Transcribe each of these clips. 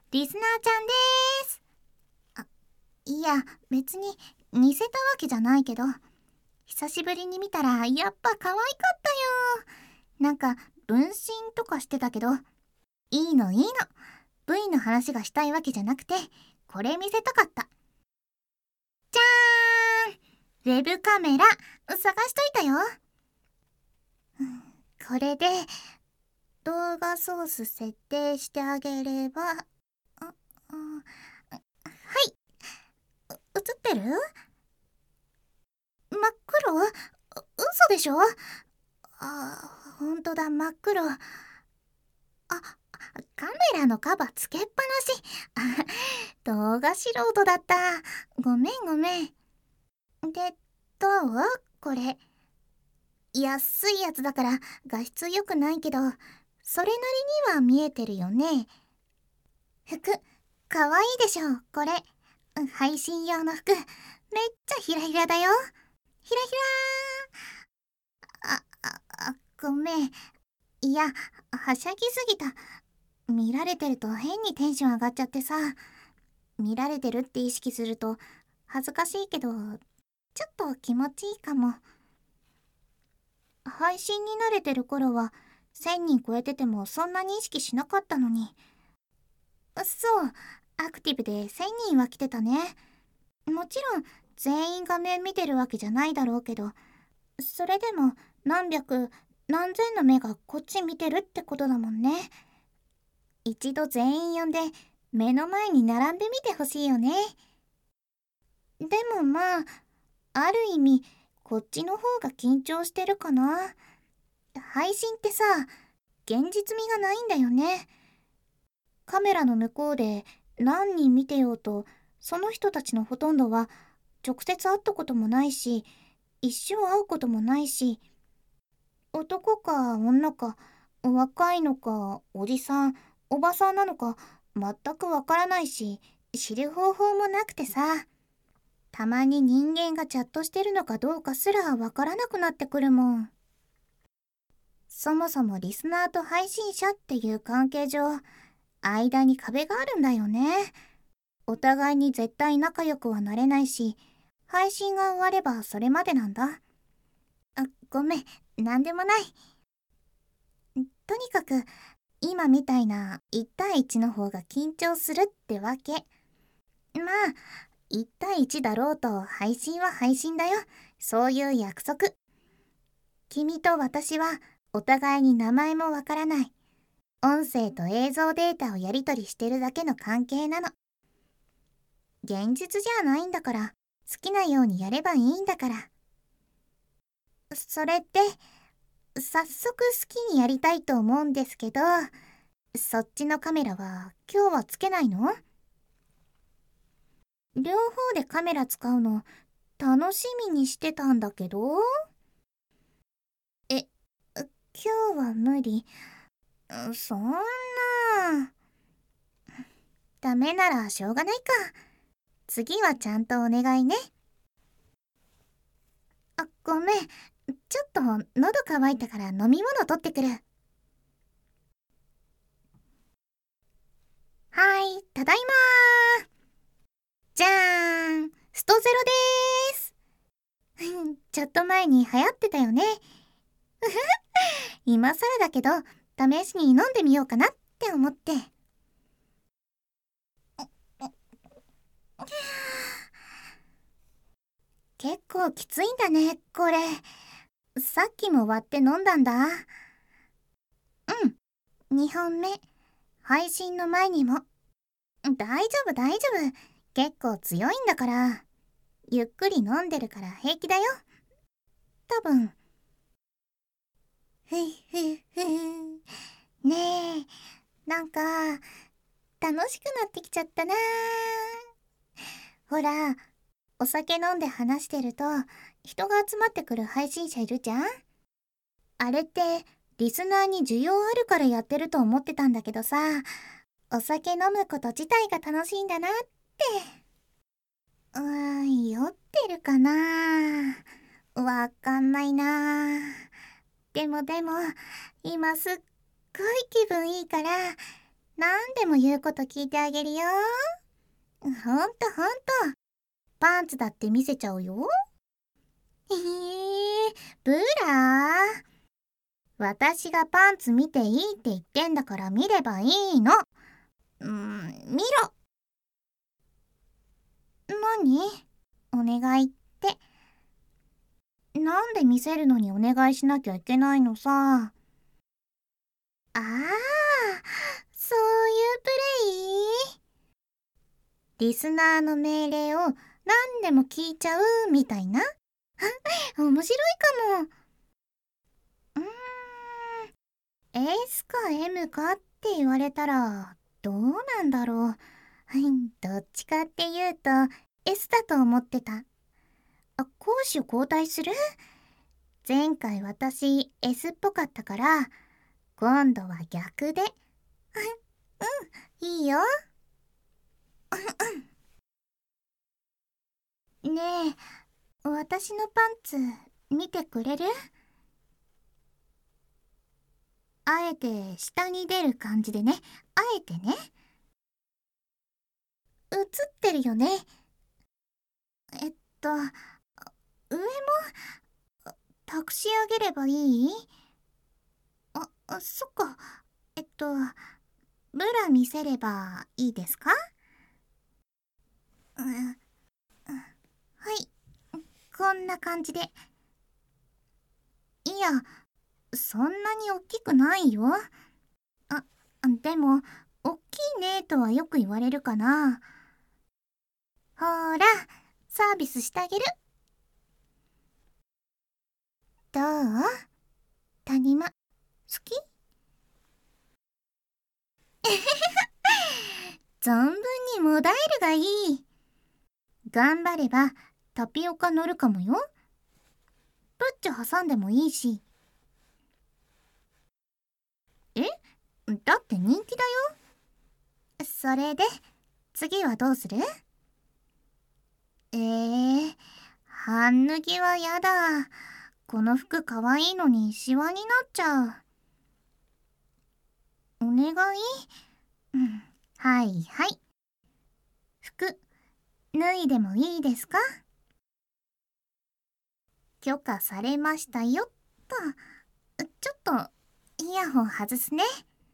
リスナーちゃんです。いや、別に似せたわけじゃないけど、久しぶりに見たらやっぱ可愛かったよ。なんか分身とかしてたけど、いいのいいの。V の話がしたいわけじゃなくて、これ見せたかった。じゃーん、ウェブカメラ探しといたよ。これで動画ソース設定してあげれば、はい、映ってる？真っ黒？嘘でしょ？ほんとだ、真っ黒。カメラのカバーつけっぱなし。動画素人だった。ごめんごめん。で、どう？これ。安いやつだから画質良くないけど、それなりには見えてるよね。服、かわいいでしょ、これ。配信用の服、めっちゃヒラヒラだよ。ヒラヒラー。ごめん。いや、はしゃぎすぎた。見られてると変にテンション上がっちゃってさ。見られてるって意識すると恥ずかしいけど、ちょっと気持ちいいかも。配信に慣れてる頃は1000人超えててもそんなに意識しなかったのに。そう、アクティブで1000人は来てたね。もちろん全員画面見てるわけじゃないだろうけど、それでも何百何千の目がこっち見てるってことだもんね。一度全員呼んで目の前に並んでみてほしいよね。でもまあ、ある意味こっちの方が緊張してるかな。配信ってさ、現実味がないんだよね。カメラの向こうで何人見てようと、その人たちのほとんどは直接会ったこともないし、一生会うこともないし、男か女か、若いのかおじさんおばさんなのか全くわからないし、知る方法もなくてさ、たまに人間がチャットしてるのかどうかすらわからなくなってくるもん。そもそもリスナーと配信者っていう関係上、間に壁があるんだよね。お互いに絶対仲良くはなれないし、配信が終わればそれまでなんだ。ごめん、なんでもない。とにかく、今みたいな1対1の方が緊張するってわけ。まあ、1対1だろうと配信は配信だよ。そういう約束。君と私はお互いに名前もわからない。音声と映像データをやり取りしてるだけの関係なの。現実じゃないんだから、好きなようにやればいいんだから。それって、早速好きにやりたいと思うんですけど、そっちのカメラは今日はつけないの？両方でカメラ使うの楽しみにしてたんだけど。今日は無理。そんな。ダメならしょうがないか。次はちゃんとお願いね。ごめん。ちょっと喉乾いたから飲み物取ってくる。はい、ただいまー。じゃーん、ストゼロでーす。ちょっと前に流行ってたよね。今更だけど、試しに飲んでみようかなって思って。結構きついんだね、これ。さっきも割って飲んだんだ。2本目。配信の前にも。大丈夫大丈夫。結構強いんだから。ゆっくり飲んでるから平気だよ。多分。ふふふ。ねえ、なんか、楽しくなってきちゃったな。ほら、お酒飲んで話してると、人が集まってくる配信者いるじゃん？あれって、リスナーに需要あるからやってると思ってたんだけどさ、お酒飲むこと自体が楽しいんだなって。酔ってるかな？わかんないな。でも、今すっごい気分いいから、 何でも言うこと聞いてあげるよ。ほんとほんと。パンツだって見せちゃうよ。ブラ。私がパンツ見ていいって言ってんだから見ればいいの。見ろ。何？お願いって。なんで見せるのにお願いしなきゃいけないのさ。ああ、そういうプレイ？リスナーの命令を何でも聞いちゃうみたいな。面白いかも。S か M かって言われたらどうなんだろう。どっちかっていうと S だと思ってた。攻守交代する？前回私 S っぽかったから今度は逆で。いいよ。ねえ、私のパンツ見てくれる？あえて下に出る感じでね。あえてね。映ってるよね。えっと、上も託し上げればいい？そっか。ブラ見せればいいですか？はい。こんな感じで。いや、そんなに大きくないよ。あ、でも、大きいねとはよく言われるかな。ほーら、サービスしてあげる。どう？谷間、好き？存分にもだえるがいい。頑張ればタピオカ乗るかもよ。プッチョ挟んでもいいし。え？だって人気だよ。それで、次はどうする？半脱ぎはやだ。この服かわいいのにシワになっちゃう。お願い？はいはい。服、脱いでもいいですか？許可されましたよっと。ちょっと、イヤホン外すね。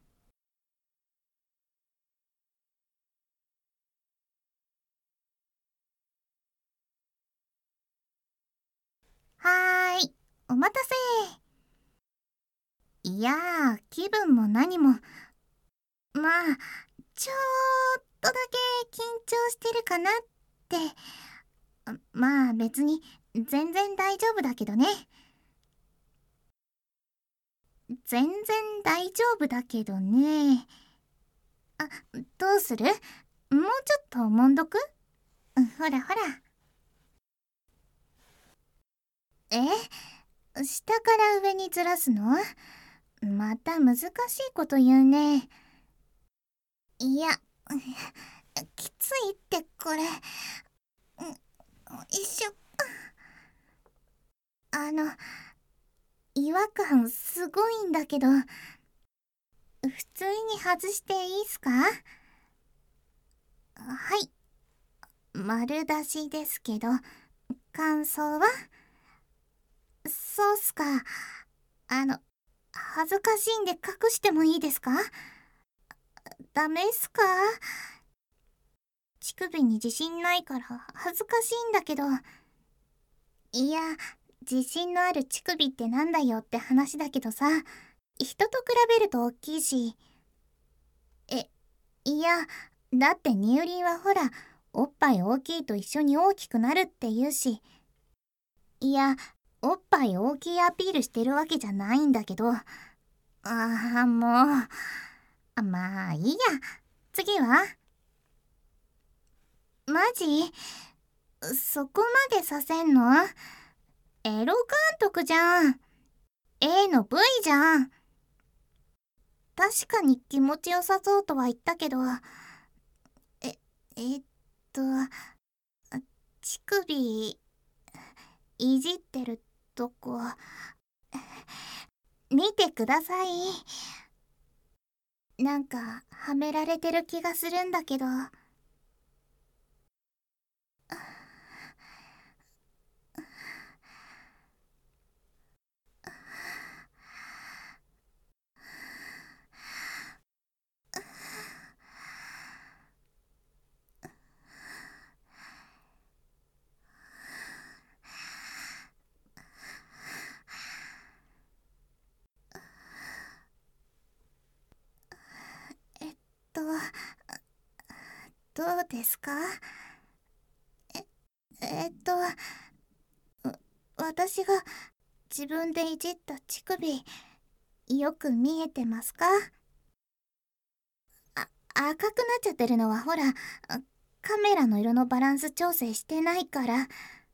はーい、お待たせ。いやー、気分も何も、まあ、ちょっとだけ緊張してるかなって。まあ別に全然大丈夫だけどね。全然大丈夫だけどね。どうする？もうちょっと揉んどく？ほらほら。下から上にずらすの？また難しいこと言うね。いや、きついってこれ。よいしょ。違和感すごいんだけど、普通に外していいっすか？はい。丸出しですけど、感想は？そうっすか。恥ずかしいんで隠してもいいですか？ダメっすか？乳首に自信ないから恥ずかしいんだけど。いや、自信のある乳首ってなんだよって話だけどさ、人と比べると大きいし。いや、だって乳輪はほら、おっぱい大きいと一緒に大きくなるって言うし。いや、おっぱい大きいアピールしてるわけじゃないんだけど。もう。まあいいや。次は？マジ？そこまでさせんの？エロ監督じゃん。A の V じゃん。確かに気持ちよさそうとは言ったけど、え、えっと、乳首、いじってるとこ、見てください。 なんかはめられてる気がするんだけど。えっとどうですか？えっと私が自分でいじった乳首、よく見えてますか？赤くなっちゃってるのはほら、カメラの色のバランス調整してないから。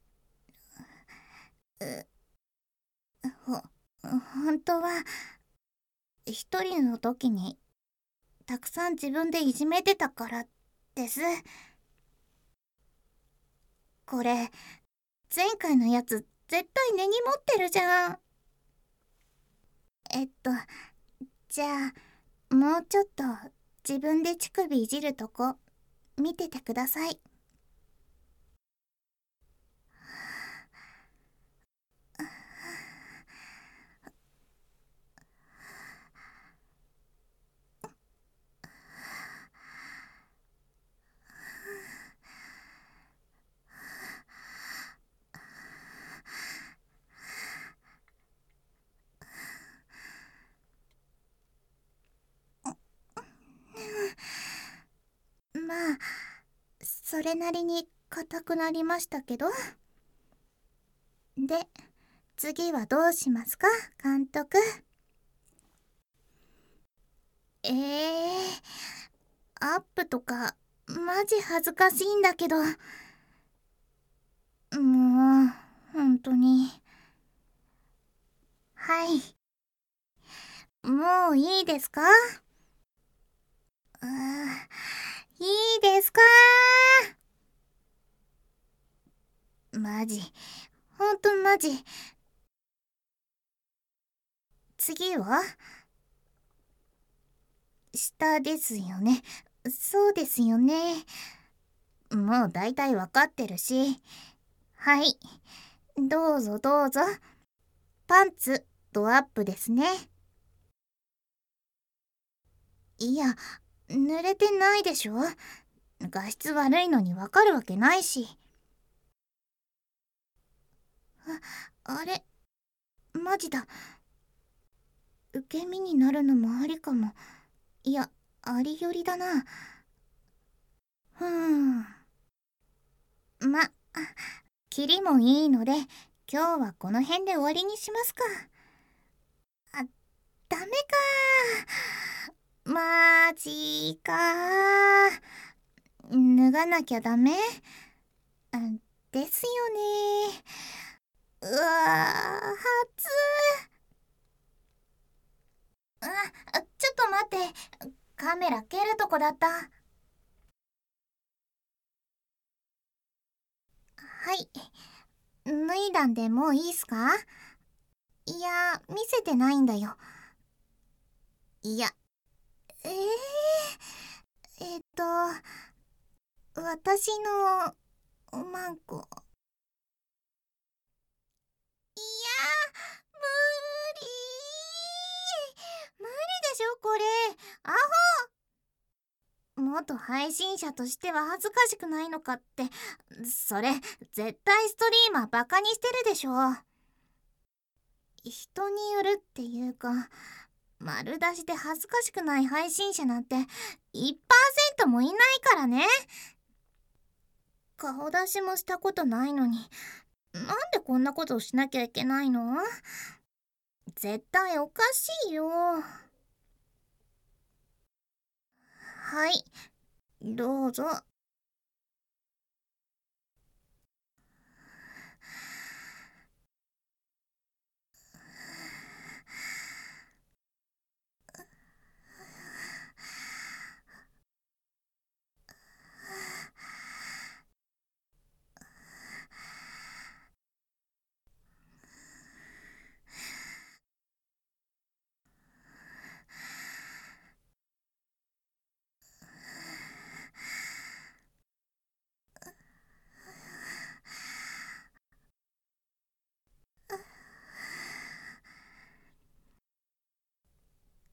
ほ本当は一人の時にたくさん自分でいじめてたからです。これ前回のやつ絶対根に持ってるじゃん。えっとじゃあもうちょっと自分で乳首いじるとこ見ててください。まあそれなりに硬くなりましたけど。で次はどうしますか、監督。アップとかマジ恥ずかしいんだけど。もう本当に。はい、もういいですか？いいですか？マジ、ほんとマジ。次は下ですよね。そうですよね。もう大体わかってるし。はい、どうぞどうぞ。パンツドアップですね。いや、濡れてないでしょ。画質悪いのにわかるわけないし。あれ、マジだ。受け身になるのもありかも。いや、ありよりだな。ふーん。ま、キリもいいので、今日はこの辺で終わりにしますか。あ、ダメか。マジか。脱がなきゃダメ？ですよね。うわー、初。ちょっと待って。カメラ蹴るとこだった。はい。脱いだんでもういいっすか？いや、見せてないんだよ。いや、えー、えっと、私のおまんこ。いや、無理。無理でしょ、これ。アホ。元配信者としては恥ずかしくないのかって。それ、絶対ストリーマーバカにしてるでしょ。人によるっていうか、丸出しで恥ずかしくない配信者なんて1%もいないからね。顔出しもしたことないのに、なんでこんなことをしなきゃいけないの？絶対おかしいよ。はい、どうぞ。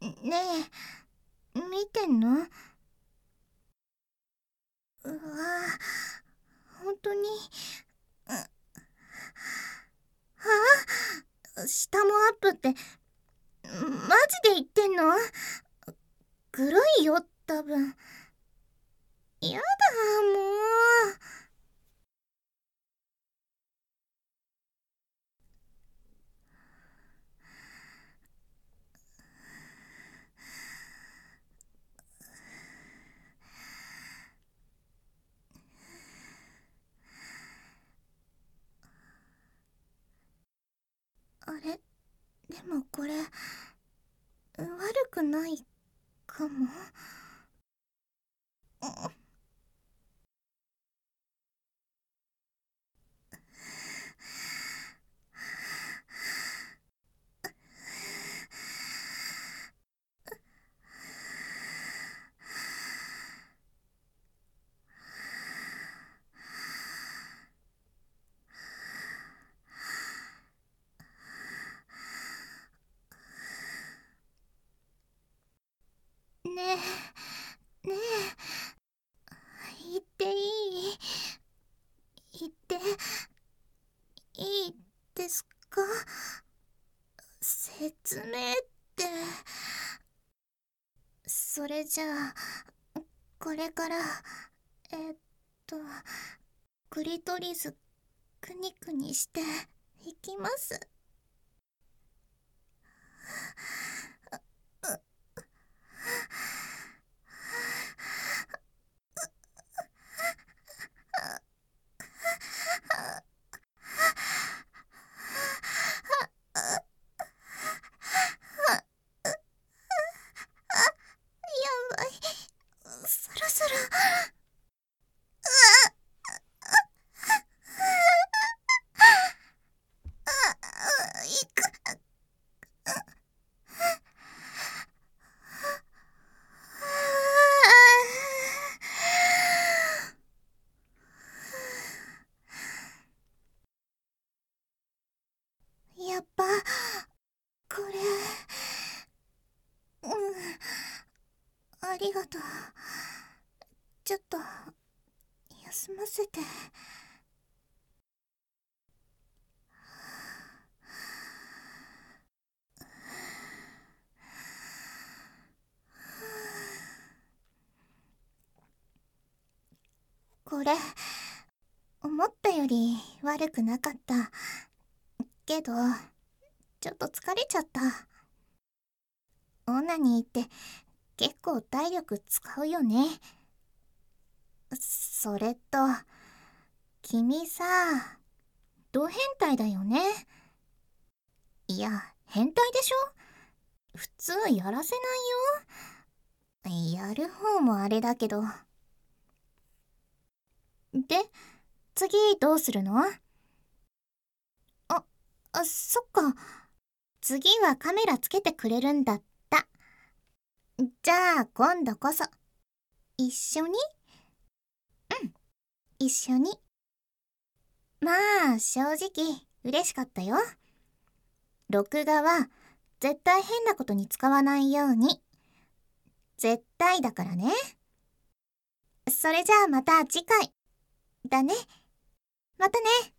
ねえ、見てんの？うわぁ、本当に。下もアップって、マジで言ってんの？黒いよ、多分。やだ、もう。あれ、でもこれ、悪くないかも。ねえ、ねえ、言っていい？言っていいですか？説明って。それじゃあ、これからえっとクリトリスくにくにしていきます。やばい、そろそろ。いく。やっぱこれ、ありがとう。ちょっと休ませて。これ思ったより悪くなかったけど、ちょっと疲れちゃった。オナニーって結構体力使うよね。それと君さ、ド変態だよね。いや、変態でしょ。普通やらせないよ。やる方もあれだけど。で、次どうするの？そっか。次はカメラつけてくれるんだった。じゃあ今度こそ一緒に？一緒に。まあ正直嬉しかったよ。録画は絶対変なことに使わないように。絶対だからね。それじゃあまた次回だね。またね。